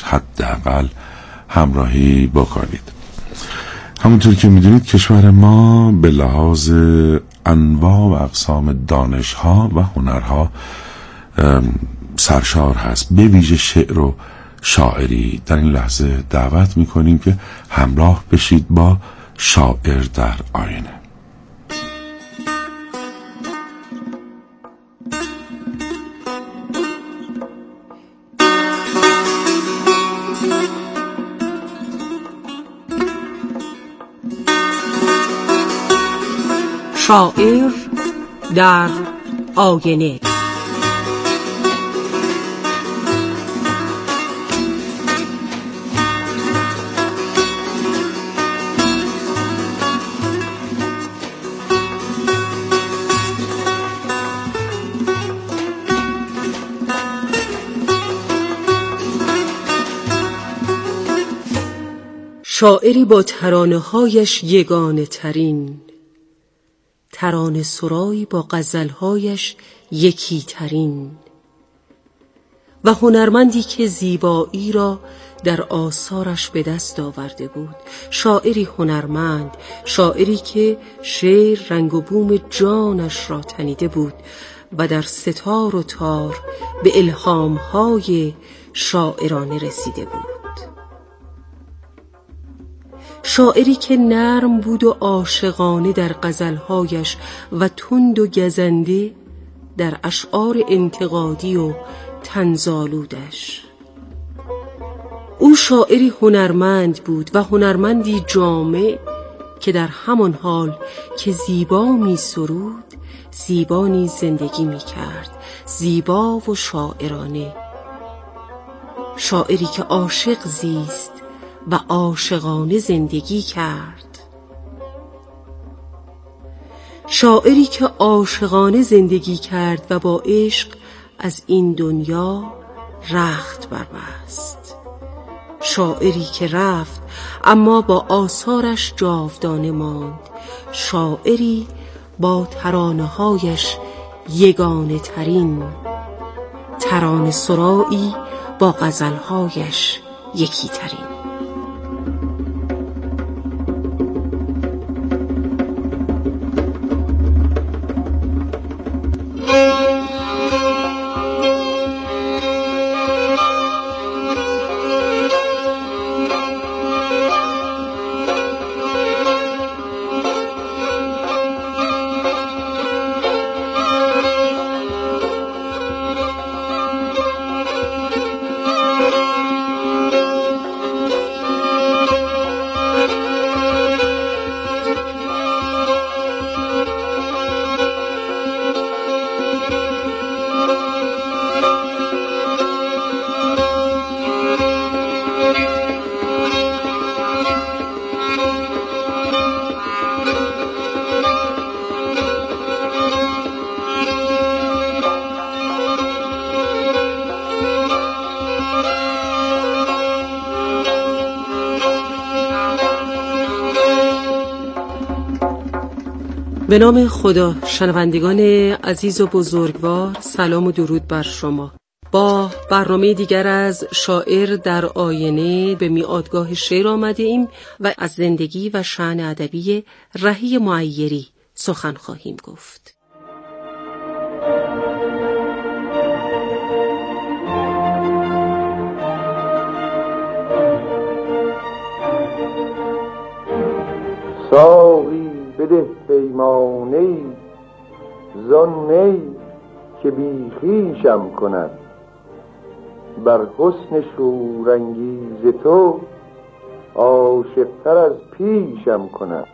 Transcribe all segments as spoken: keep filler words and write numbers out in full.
حداقل همراهی بکنید. همونطور که میدونید کشور ما به لحاظ انواع و اقسام دانش‌ها و هنرها سرشار هست، به ویژه شعر و شاعری. در این لحظه دعوت میکنیم که همراه بشید با شاعر در آینه. شاعر در آینه. شاعری با ترانه‌هایش یگانه ترین، ترانه سرایی با غزل‌هایش یکی ترین، و هنرمندی که زیبایی را در آثارش به دست آورده بود. شاعری هنرمند، شاعری که شعر رنگ و بوم جانش را تنیده بود و در ستار و تار به الهام‌های شاعرانه رسیده بود. شاعری که نرم بود و عاشقانه در غزلهایش و تند و گزنده در اشعار انتقادی و طنزآلودش. او شاعری هنرمند بود و هنرمندی جامع که در همان حال که زیبا می سرود، زیبا نیز زندگی می کرد، زیبا و شاعرانه. شاعری که عاشق زیست و عاشقانه زندگی کرد. شاعری که عاشقانه زندگی کرد و با عشق از این دنیا رخت بربست. شاعری که رفت اما با آثارش جاودانه ماند. شاعری با ترانه‌هایش یگانه ترین، ترانه سرایی با غزلهایش یکی ترین. به نام خدا. شنوندگان عزیز و بزرگوار، سلام و درود بر شما. با برنامه دیگر از شاعر در آینه به میادگاه شعر آمده ایم و از زندگی و شأن ادبی رهی معیری سخن خواهیم گفت. ساقی بده پیمانه‌ای زان می که بی خویشم کند، بر حسن شورانگیز تو عاشق‌تر از پیشم کند.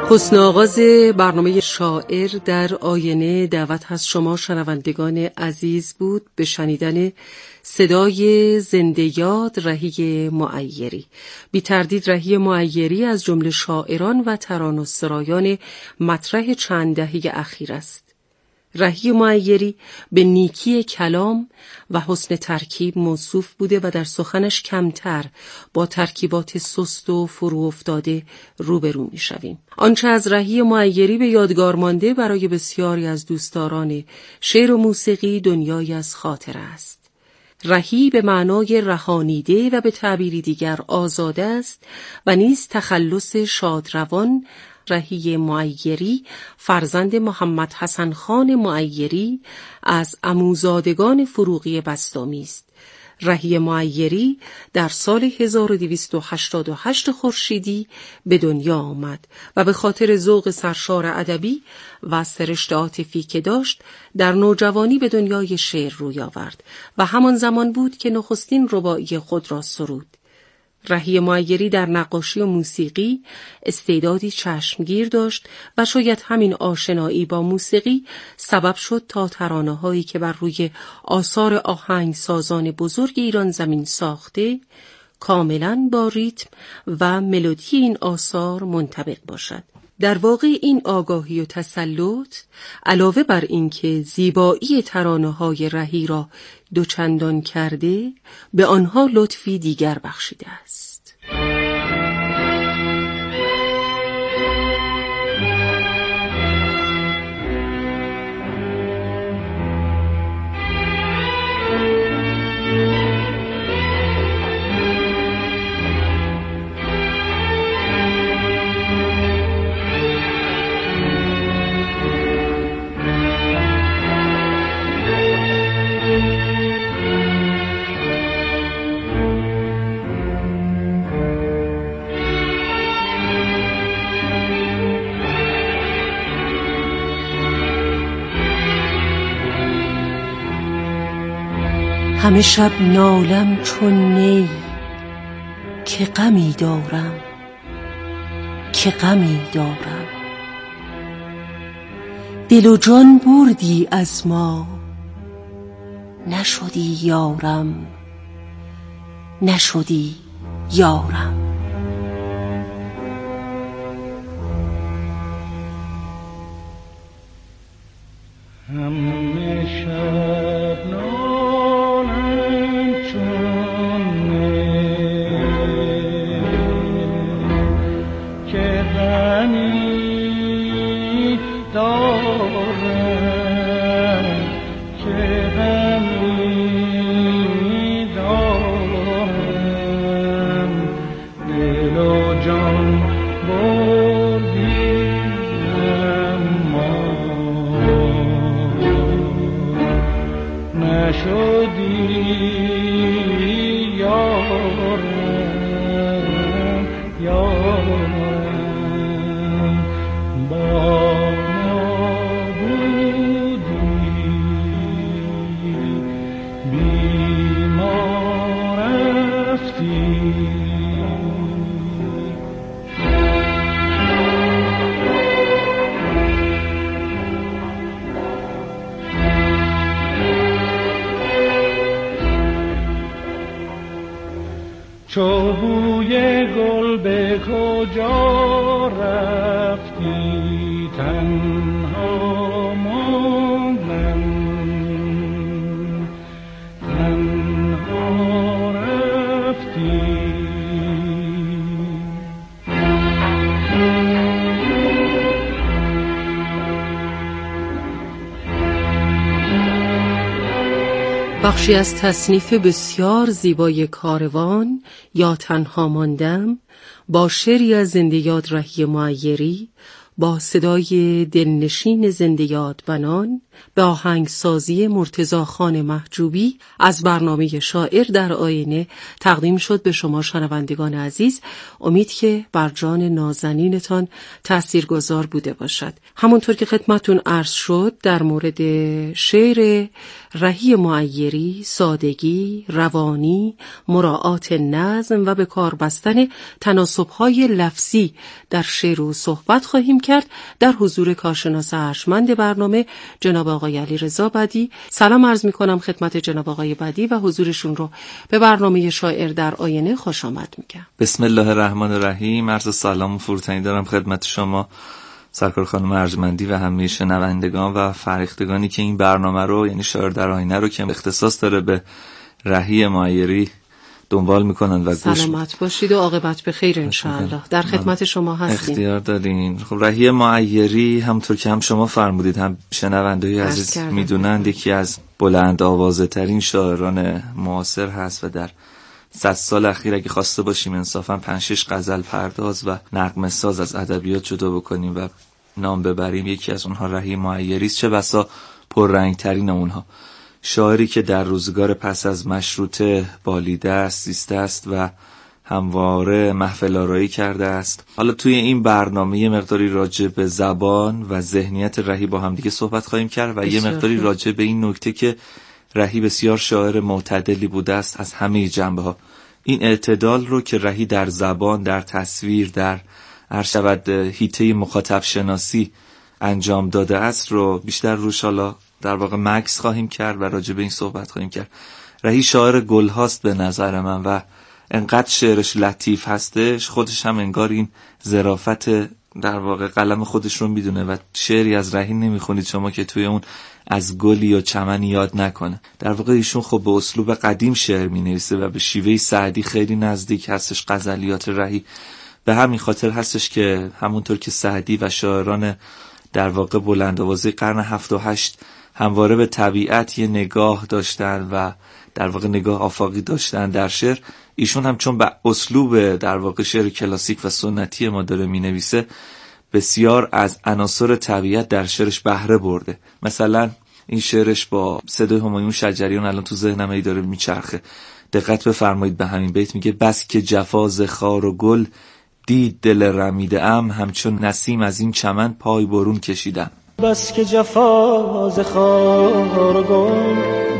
حسن آغاز برنامه شاعر در آینه دعوت از شما شنوندگان عزیز بود به شنیدن صدای زنده یاد رهی معیری. بی تردید رهی معیری از جمله شاعران و ترانه‌سرایان مطرح چند دهه اخیر است. رهی معیری به نیکی کلام و حسن ترکیب موصوف بوده و در سخنش کمتر با ترکیبات سست و فرو افتاده روبرو می شویم. آنچه از رهی معیری به یادگار مانده برای بسیاری از دوستداران شعر و موسیقی دنیایی از خاطره است. رهی به معنای رهانیده و به تعبیری دیگر آزاده است و نیز تخلص شادروان. رهی معیری فرزند محمد حسن خان معیری از عموزادگان فروغی بسطامی است. رهی معیری در سال هزار و دویست و هشتاد و هشت خورشیدی به دنیا آمد و به خاطر ذوق سرشار ادبی و سرشت عاطفی که داشت در نوجوانی به دنیای شعر روی آورد و همان زمان بود که نخستین رباعی خود را سرود. رهی معیری در نقاشی و موسیقی استعدادی چشمگیر داشت و شاید همین آشنایی با موسیقی سبب شد تا ترانه‌هایی که بر روی آثار آهنگسازان بزرگ ایران زمین ساخته کاملاً با ریتم و ملودی این آثار منطبق باشد. در واقع این آگاهی و تسلط علاوه بر اینکه زیبایی ترانه‌های رهی را دوچندان کرده، به آنها لطفی دیگر بخشیده است. همه شب نالم چون نی که غمی دارم، که غمی دارم. دل و جان بردی از ما، نشدی یارم، نشدی یارم. همه شب نالم چو بوی گل به کجا رفتی تنها ماندم، تنها رفتی. بخشی از تصنیف بسیار زیبای کاروان یا تنها ماندم با شعری از زنده یاد رهی معیری با صدای دلنشین زنده یاد بنان به آهنگسازی مرتضی خان محجوبی از برنامه شاعر در آینه تقدیم شد به شما شنوندگان عزیز. امید که بر جان نازنینتان تاثیرگذار بوده باشد. همونطور که خدمتتون عرض شد در مورد شعر رهی معیری، سادگی، روانی، مراعات نظم و به کار بستن تناسب‌های لفظی در شعر و صحبت خواهیم کرد در حضور کارشناس ارجمند برنامه جناب آقای علیرضا بدی. سلام عرض می‌کنم خدمت جناب آقای بدی و حضورشون رو به برنامه شاعر در آینه خوش آمد میگم. بسم الله الرحمن الرحیم. عرض سلام و فروتنی دارم خدمت شما سرکار خانم ارجمندی و همه شنوندگان و فرهیختگانی که این برنامه رو، یعنی شاعر در آینه رو که اختصاص داره به رهی معیری، دنبال میکنن و گوش سلامت باشید و عاقبت به خیر انشاءالله. در خدمت شما هستیم. اختیار دارین. خب رهی معیری همونطور که هم شما فرمودید هم شنوندگان عزیز میدونند یکی از بلند آوازه ترین شاعران معاصر هست و در صد سال اخیر اگه خواسته باشیم انصافا پنج شش غزل پرداز و نغمه ساز از ادبیات جدا بکنیم و نام ببریم، یکی از اونها رهی معیری است. چه بسا پررنگ ترین اونها، شاعری که در روزگار پس از مشروطه بالیده است، زیسته است و همواره محفل آرایی کرده است. حالا توی این برنامه یه مقداری راجع به زبان و ذهنیت رهی با هم دیگه صحبت خواهیم کرد و یه مقداری راجع به این نکته که رهی بسیار شاعر معتدلی بوده است از همه جنبه ها. این اعتدال رو که رهی در زبان، در تصویر، در ارشد حیطه مخاطب شناسی انجام داده است رو بیشتر روش حالا در واقع مکس خواهیم کرد و راجع به این صحبت خواهیم کرد. رهی شاعر گل هاست به نظر من و انقدر شعرش لطیف هستش، خودش هم انگار این ظرافت در واقع قلم خودش رو میدونه و شعری از رهی نمیخونید شما که توی اون از گلی یا چمنی یاد نکنه. در واقع ایشون خب به اسلوب قدیم شعر مینویسه و به شیوه سعدی خیلی نزدیک هستش غزلیات رهی. به همین خاطر هستش که همونطور که سعدی و شاعران در واقع بلندآوازه قرن هفت و هشت همواره به طبیعت یه نگاه داشتن و در واقع نگاه آفاقی داشتن در شعر، ایشون هم چون به اسلوب در واقع شعر کلاسیک و سنتی ما داره مینویسه، بسیار از عناصر طبیعت در شعرش بهره برده. مثلا این شعرش با صدای همایون شجریان الان تو ذهنم ای داره میچرخه. دقت بفرمایید به همین بیت، میگه بس که جفا ز خار و گل دید دل رمیده ام، همچون نسیم از این چمن پای برون کشیدم. بس که جفا ز خار و گل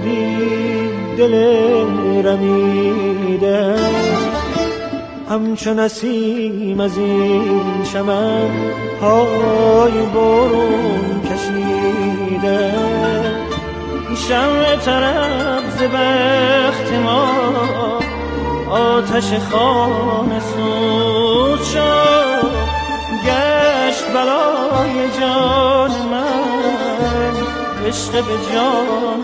دید دل رمیده ام، همچون نسیم از این چمن پای برون کشیده. شمع طرب ز بخت ما آتش خانه سوز شد، گشت بلای جان من عشق به جان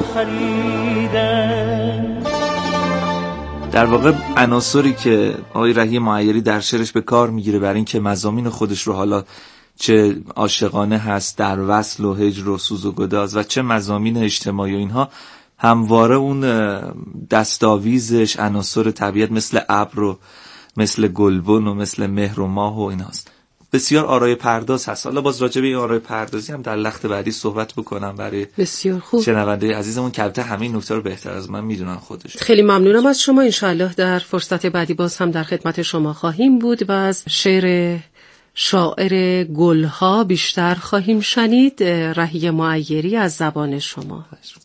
خریدن. در واقع عناصری که آقای رهی معیری در شعرش به کار میگیره برای این که مضامین خودش رو، حالا چه عاشقانه هست در وصل و هجر و سوز و گداز و چه مضامین اجتماعی و اینها، همواره اون دستاویزش عناصر طبیعت مثل ابر و مثل گلبن و مثل مهر و ماه و ایناست. بسیار آرای پرداز هست. حالا باز راجع به این آرای پردازی هم در لخت بعدی صحبت بکنم برای بسیار خوب شنونده عزیزمون که البته همین نکته رو بهتر از من میدونن خودش. خیلی ممنونم از شما. انشاءالله در فرصت بعدی باز هم در خدمت شما خواهیم بود و از شعر شاعر گلها بیشتر خواهیم شنید. رهی معیری از زبان شما.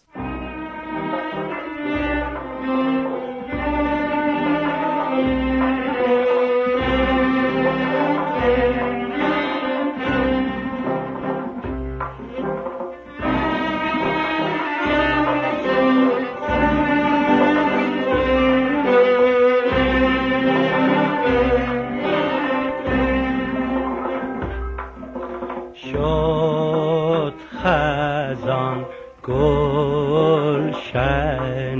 خزان گلشن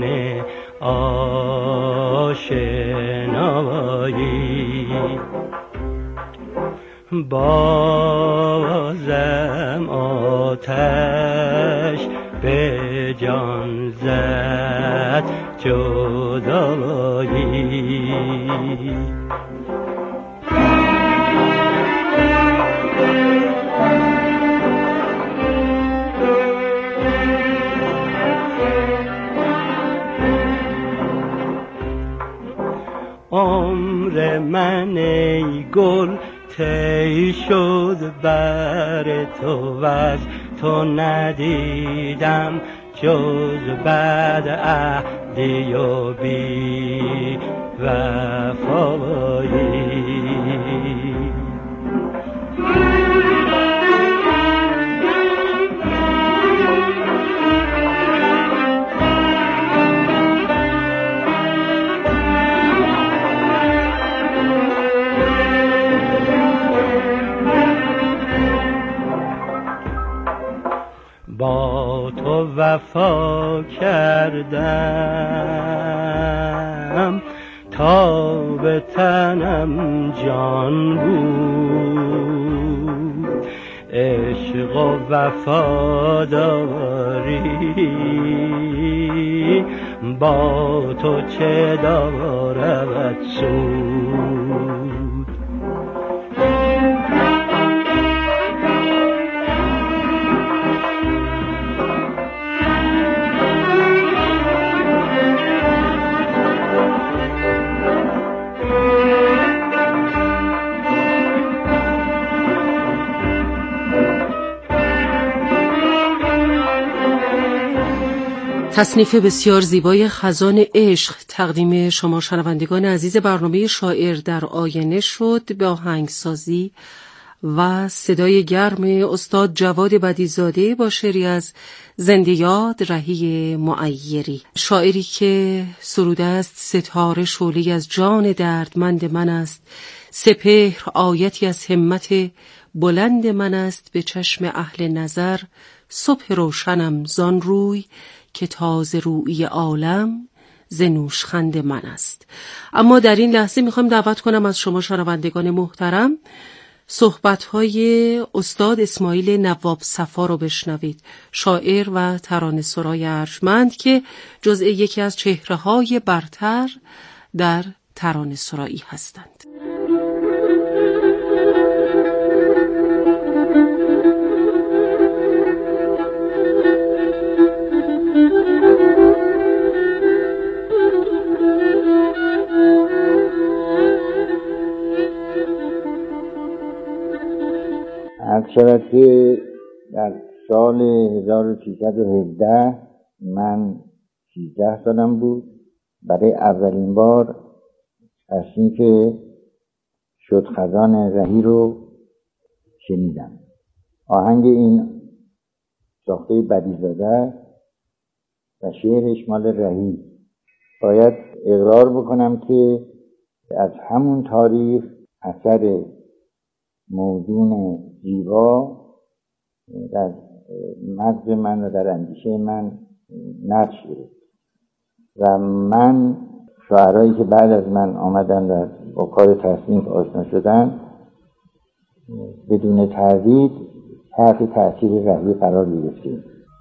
آشنایی، بازم آتش به جان زد جدایی. عمر من ای گل طی شد بر تو و از تو ندیدم جز بعد عهدی و بی وفایی. با تو وفا کردم تا به تنم جان بود، عشق و وفاداری با تو چه دارد سود. تصنیف بسیار زیبای خزان عشق تقدیم شما شنوندگان عزیز برنامه شاعر در آینه شد به آهنگسازی و صدای گرم استاد جواد بدیع‌زاده با شعری از زنده یاد رهی معیری، شاعری که سروده است: ستاره شعله‌ای از جان دردمند من است، سپهر آیتی از همت بلند من است، به چشم اهل نظر صبح روشنم زان روی که تازه رویی عالم ز نوشخند من است. اما در این لحظه میخوام دعوت کنم از شما شنوندگان محترم صحبت‌های استاد اسماعیل نواب صفا رو بشنوید، شاعر و ترانه‌سرای ارجمند که جزء یکی از چهره‌های برتر در ترانه‌سرایی هستند. عرض شود که در سال هزار و سیصد و هفده من سیزده سالم بود. برای اولین بار تصنیف شد خزان رهی رو شنیدم. آهنگ این ساخته بدیع‌زاده و شعرش مال رهی. باید اقرار بکنم که از همون تاریخ اثر موزون زیبا در مغز من و در اندیشه من نقش گرفت و من شاعرایی که بعد از من آمدن و با کار تصنیف آشنا شدن بدون تردید تحت تأثیر رهی قرار گرفتیم.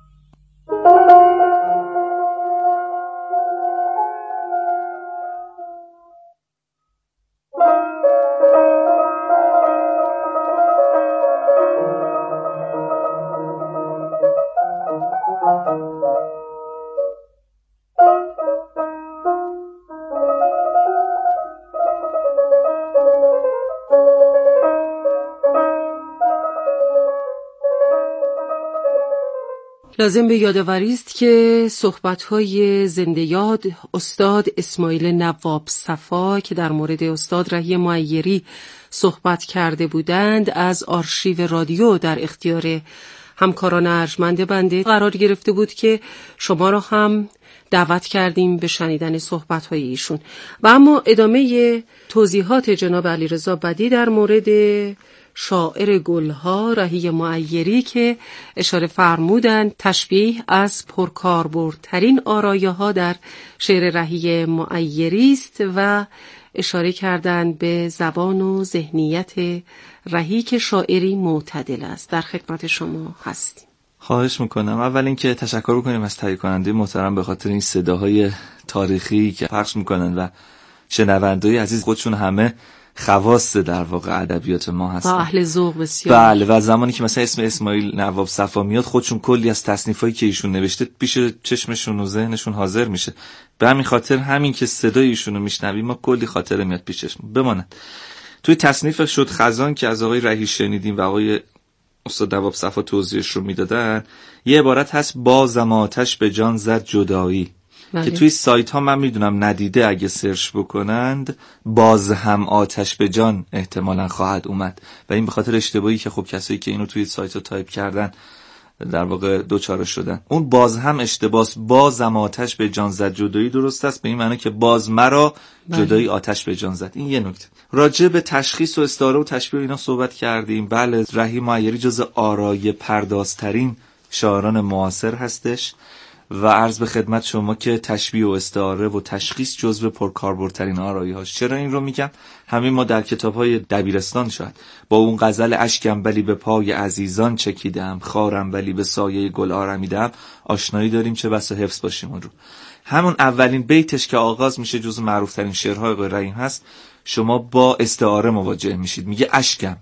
لازم به یادآوری است که صحبت‌های زنده یاد استاد اسماعیل نواب صفا که در مورد استاد رهی معیری صحبت کرده بودند از آرشیو رادیو در اختیار همکاران ارجمند بنده قرار گرفته بود که شما را هم دعوت کردیم به شنیدن صحبت‌های ایشون. و اما ادامه توضیحات جناب علیرضا بدیع در مورد شاعر گلها رهی معیری که اشاره فرمودند تشبیه از پرکاربردترین آرایه‌ها در شعر رهی معیری است و اشاره کردند به زبان و ذهنیت رهی که شاعری معتدل است. در خدمت شما هستیم. خواهش میکنم. اول اینکه تشکر بکنیم از تهیه کننده محترم به خاطر این صداهای تاریخی که پخش میکنن و شنونده‌های عزیز خودشون همه خواص در واقع ادبیات ما هستن با اهل ذوق بسیار. بله، و زمانی که مثلا اسم اسماعیل نواب صفا میاد خودشون کلی از تصنیفایی که ایشون نوشته پیش چشمشون و ذهنشون حاضر میشه. به همین خاطر همین که صدای ایشونو میشنویم ما کلی خاطره میاد پیش چشم بماند. توی تصنیف شد خزان که از آقای رهی شنیدیم و آقای استاد نواب صفا توضیحش رو میدادن، یه عبارت هست: بازم آتش به جان زد جدایی، بله. که توی سایت ها من میدونم ندیده اگه سرچ بکنند باز هم آتش به جان احتمالاً خواهد اومد و این به خاطر اشتباهی که خب کسایی که اینو توی سایت ها تایپ کردن در واقع دوچاره شدن. اون باز هم اشتباس، بازم آتش به جان زد جدایی درست است، به این معنی که باز مرا جدایی آتش به جان زد. این یه نکته. راجع به تشخیص و استعاره و تشبیه اینا صحبت کردیم. بله، رهی معیری جز آرای پردازترین شاعران معاصر هستش و عرض به خدمت شما که تشبیه و استعاره و تشخیص جزو پرکاربردترین آرایی هاش. چرا این رو میگم؟ همین ما در کتاب‌های دبیرستان شاید با اون غزل اشکم ولی به پای عزیزان چکیدم، خارم ولی به سایه گل آرمیدم آشنایی داریم، چه بسا حفظ باشیم اون رو. همون اولین بیتش که آغاز میشه جزو معروف‌ترین شعرهای آقای رحیم هست، شما با استعاره مواجه میشید. میگه اشکم،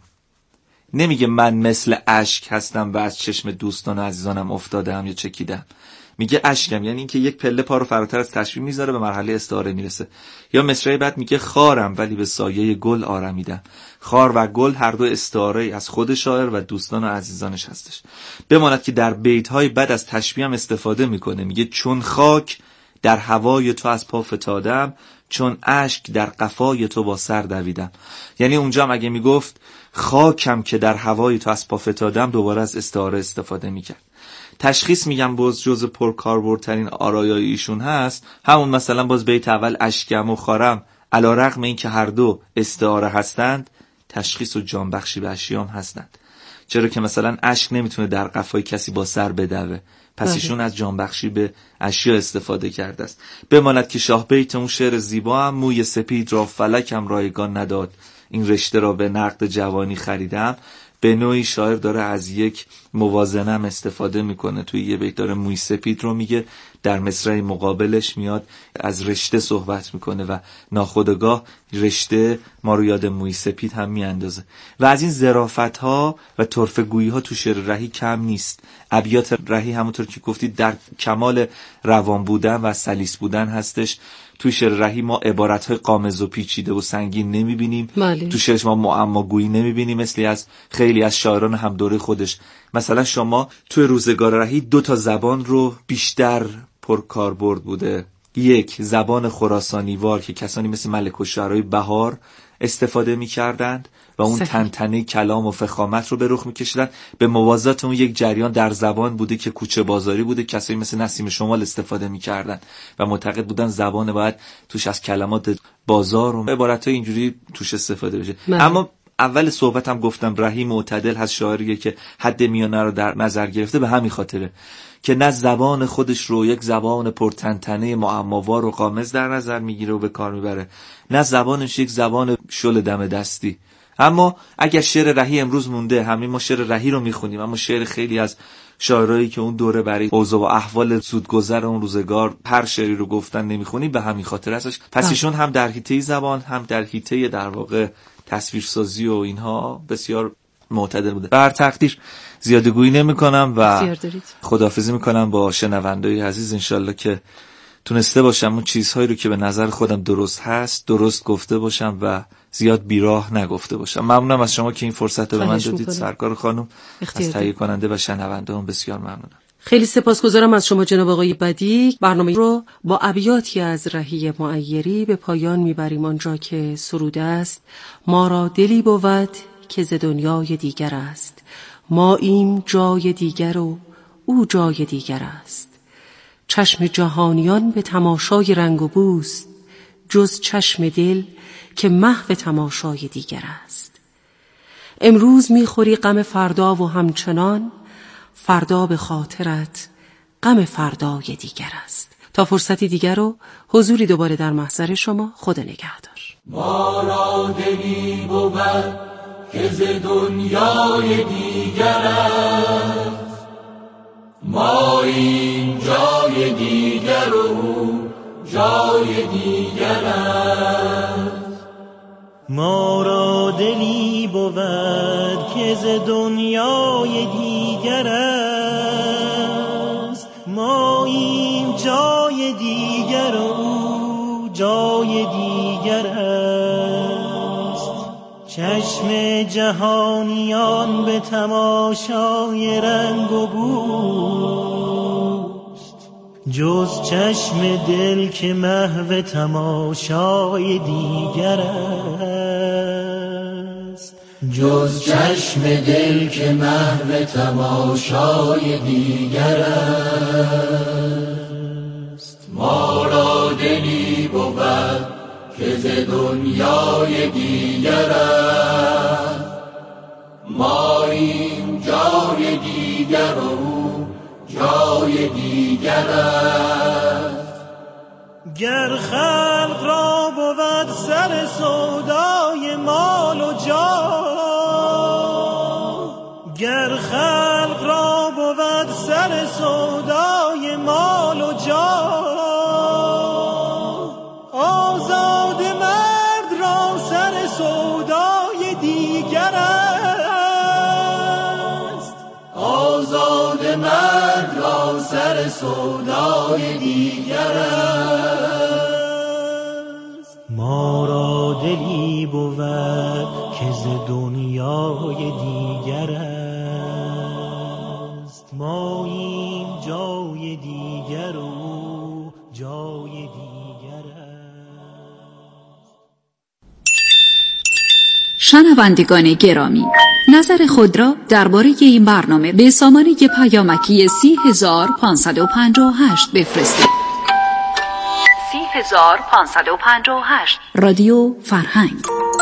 نمیگه من مثل اشک هستم و از چشم دوستان و عزیزانم افتادم یا چکیدم. میگه اشکم، یعنی اینکه یک پله پا رو فراتر از تشبیه میذاره، به مرحله استعاره میرسه. یا مصرع بعد میگه خارم ولی به سایه گل آرمیدم. خار و گل هر دو استعاره از خود شاعر و دوستان و عزیزانش هستش. بماند که در بیت‌های بعد از تشبیه هم استفاده میکنه. میگه چون خاک در هوای تو از پا فتادم، چون اشک در قفای تو با سر دویدم. یعنی اونجا هم اگه میگفت خاکم که در هوای تو از پا فتادم، دوباره از استعاره استفاده میکرد. تشخیص میگم باز جز پرکاربردترین آرایای ایشون هست. همون مثلا باز بیت اول اشکم و خارم علی رغم این که هر دو استعاره هستند، تشخیص و جانبخشی به اشیام هستند. چرا که مثلا اشک نمیتونه در قفای کسی با سر بدوه، پس ایشون از جانبخشی به اشیا استفاده کرده است. بماند که شاه بیت اون شعر زیبا هم موی سپید را فلکم رایگان نداد، این رشته را به نقد جوانی خریدم. به نوعی شاعر داره از یک موازنه هم استفاده میکنه. توی یه بیت داره موی سپید رو میگه، در مصرع مقابلش میاد از رشته صحبت میکنه و ناخودآگاه رشته ما رو یاد موی سپید هم میاندازه. و از این ظرافت ها و طرفه گویی ها تو شعر رهی کم نیست. ابیات رهی همونطور که گفتید در کمال روان بودن و سلیس بودن هستش. تو شعر رهی ما عبارت‌های قامز و پیچیده و سنگین نمی‌بینیم. تو شعرش ما معماگویی نمی‌بینیم مثل از خیلی از شاعران هم دوره خودش. مثلا شما تو روزگار رهی دو تا زبان رو بیشتر پرکاربرد بوده. یک، زبان خراسانی وار که کسانی مثل ملک الشعرای بهار استفاده می‌کردند و اون تنتنه کلام و فخامت رو به رخ می‌کشیدن. به موازات اون یک جریان در زبان بوده که کوچه بازاری بوده، کسایی مثل نسیم شمال استفاده می‌کردن و معتقد بودن زبان باید توش از کلمات بازار و عبارت‌های اینجوری توش استفاده بشه. اما اول صحبتم گفتم رهی معتدل هست، شاعریه که حد میانه رو در نظر گرفته. به همین خاطره که نه زبان خودش رو یک زبان پرتنتنه معماوار و قامز در نظر میگیره و به کار میبره، نه زبانش یک زبان شل دم دستی. اما اگر شعر رهی امروز مونده، همین ما شعر رهی رو میخونیم، اما شعر خیلی از شاعرایی که اون دوره برای اوضاع و احوال زودگذر اون روزگار هر شعری رو گفتن نمیخونیم، به همین خاطر هستش. پس ایشون هم در حیطه زبان، هم در حیطه در واقع تصویرسازی و اینها بسیار معتدل بوده. بر تقدیر زیاده گویی نمی کنم و خداحافظی میکنم با شنونده‌های عزیز. انشالله که تونسته باشم اون چیزهایی رو که به نظر خودم درست هست درست گفته باشم و زیاد بیراه نگفته باشم. ممنونم از شما که این فرصت رو به من دادید سرکار خانم. از تهیه کننده و شنونده هم بسیار ممنونم. خیلی سپاسگزارم از شما جناب آقای بدیع. برنامه رو با ابیاتی از رهی معیری به پایان میبریم، آنجا که سروده است: ما را دلی بود که ز دنیای دیگر است، ما ایم جای دیگر و او جای دیگر است. چشم جهانیان به تماشای رنگ و بوست، جز چشم دل که محو تماشای دیگر است. امروز میخوری غم فردا و همچنان، فردا به خاطرت غم فردای دیگر است. تا فرصتی دیگر و حضوری دوباره در محضر شما، خدا نگهدار. ما را دلی بود که ز دنیای دیگر است، ما این جای دیگر و جای دیگر است. ما را دلی بود که ز دنیای دیگر است، ما این جای دیگر و جای دیگر است. چشم جهانیان به تماشای رنگ و بوست، جز چشم دل که محو تماشای دیگر است. جز چشم دل که محو تماشای دیگر است. ما را دلی بود که ز دنیای دیگر است، ما این جای دیگر و جای دیگر است. گر خلق را بود سر سودای مال و جاه، گر خلق را بود سر سودای مال و جاه، آزاد مرد را سر سودای دیگر است. آزاد مرد را سر سودای دیگر است. ما را دلی بود که ز دنیای دیگر است. ما این جای دیگر و جای دیگر است. شنوندگان گرامی، نظر خود را درباره این برنامه به سامانه پیامکی سی هزار پانصد و پنجاه و هشت بفرستید. سی هزار پانصد و پنجاه و هشت رادیو فرهنگ.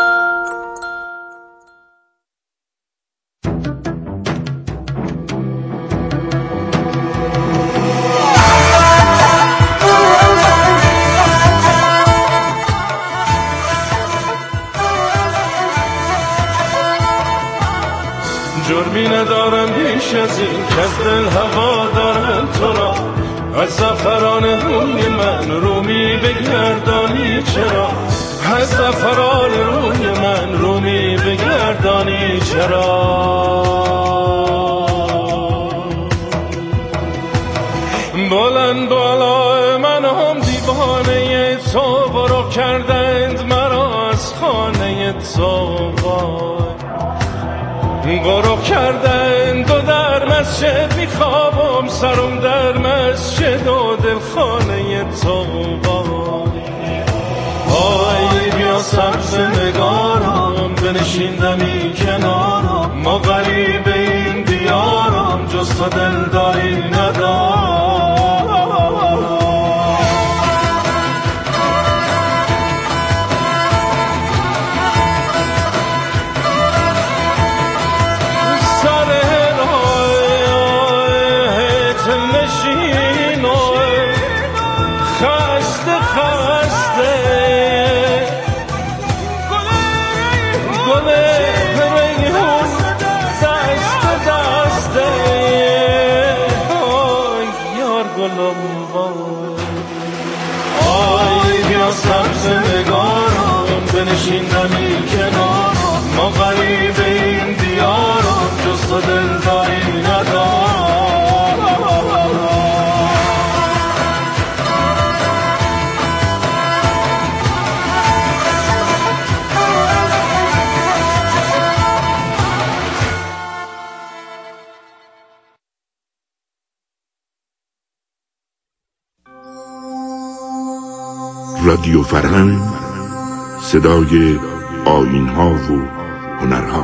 جرمی ندارم بیش از این که از دل هوا دارم تو را، از زعفران روی من رومی بگردانی چرا، از زعفران روی من رومی بگردانی چرا. بلند بالا من هم دیوانه تو، برو کردند مرا از خانه تو، برو کردند و در مسجد میخوابم، سرم در مسجد و دل خانه تو. آی بیا سبز نگارم بنشیندمی کنارم، ما غریب این دیارم جز تو دلداری ندارم. آی بیا سبز نگارم بنشیندمی کنارم، ما غریب این دیارم جز تو دلداری ندارم. رادیو فرهنگ، صدای آیین‌ها و هنرها.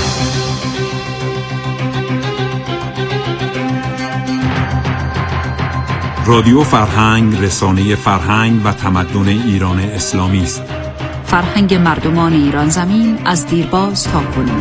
رادیو فرهنگ رسانه فرهنگ و تمدن ایران اسلامی است. فرهنگ مردمان ایران زمین از دیرباز تا کنون.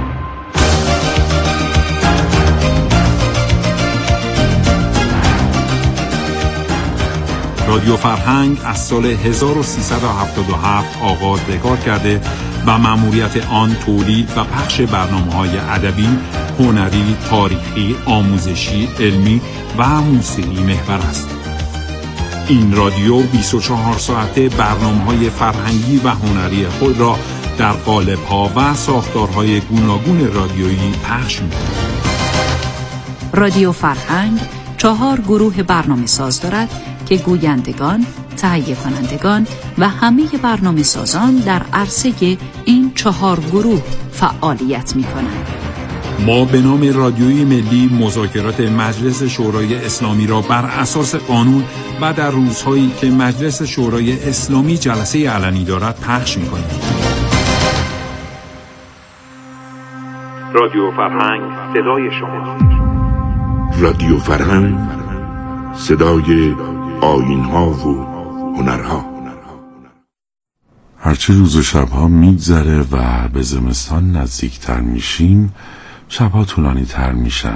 رادیو فرهنگ از سال هزار و سیصد و هفتاد و هفت آغاز به کار کرده و مأموریت آن تولید و پخش برنامه‌های ادبی، هنری، تاریخی، آموزشی، علمی و موسیقی محور است. این رادیو بیست و چهار ساعته برنامه‌های فرهنگی و هنری خود را در قالب‌ها و ساختارهای گوناگون رادیویی پخش می‌کند. رادیو فرهنگ چهار گروه برنامه ساز دارد که گویندگان، تهیه کنندگان و همه برنامه سازان در عرصه این چهار گروه فعالیت می کنند. ما به نام رادیوی ملی مذاکرات مجلس شورای اسلامی را بر اساس قانون و در روزهایی که مجلس شورای اسلامی جلسه علنی دارد پخش می کنیم. رادیو فرهنگ صدای شما. رادیو فرهنگ، صدای آیین‌ها و هنرها. هرچه روز و شبها میگذره و به زمستان نزدیکتر میشیم، شبها طولانی تر میشن